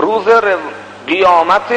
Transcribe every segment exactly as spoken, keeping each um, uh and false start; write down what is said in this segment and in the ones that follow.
روز قیامت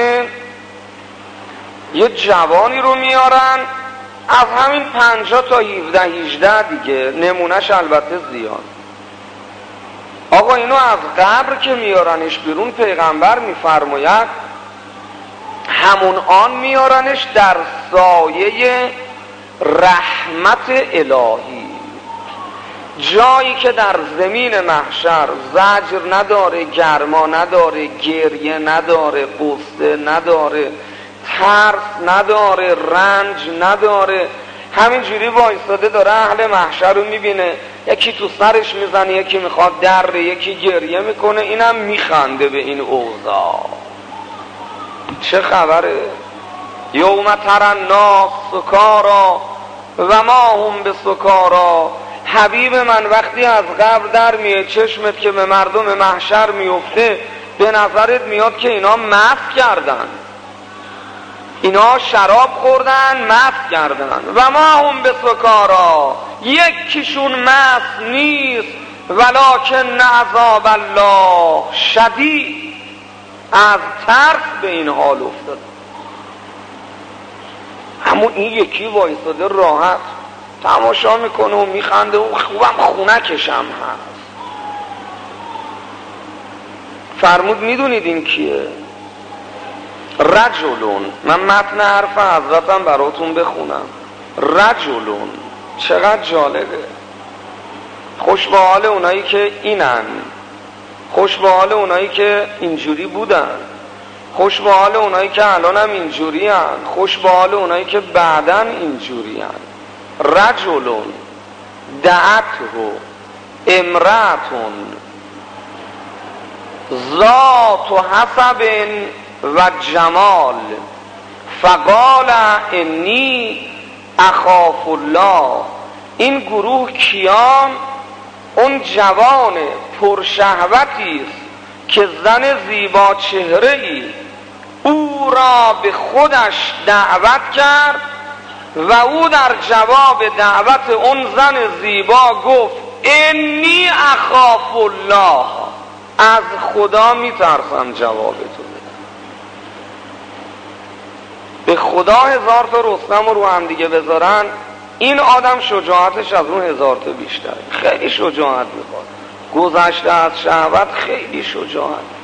یه جوانی رو میارن از همین پنجاه تا هفده هجده دیگه، نمونهش البته زیاد. آقا اینو از قبر که میارنش بیرون پیغمبر میفرماید همون آن میارنش در سایه رحمت الهی، جایی که در زمین محشر زجر نداره، گرما نداره، گریه نداره، قصه نداره، ترس نداره، رنج نداره، همینجوری وایستاده داره اهل محشر رو میبینه، یکی تو سرش میزنه، یکی میخواد دره، یکی گریه میکنه، اینم میخنده به این اوضاع. چه خبره؟ یوم تر الناس سکارا و ما هم بسکارا. حبیب من وقتی از قبر در میه چشمت که به مردم محشر میفته، به نظرت میاد که اینا مست کردن، اینا شراب خوردن، مست کردن. و ما هم بسکارا، یکیشون مست نیست، ولکن عذاب الله شدید، از ترس به این حال افتاد. همون این یکی وایستاده راحت تماشا میکنه و میخنده و خوبم خونکش هم هست. فرمود میدونید این کیه؟ رجلون. من متن حرف حضرتم براتون بخونم. رجلون، چقدر جالبه. خوش به حال اونایی که اینن، خوش به حال اونایی که اینجوری بودن، خوش به حال اونایی که الان هم اینجوری هن، خوش به حال اونایی که بعدن اینجوری هن. رجلون دعته امرأتون ذات حسب و جمال فقال انی اخاف الله. این گروه کیان؟ اون جوان پرشهوتی است که زن زیبا چهره‌ای او را به خودش دعوت کرد و او در جواب دعوت اون زن زیبا گفت انی اخاف الله، از خدا میترسم. جواب تو به خدا هزار تا رستم رو هم دیگه بذارن، این آدم شجاعتش از اون هزار تا بیشتره. خیلی شجاعت میخواد، گذشته از شهوت خیلی شجاعت.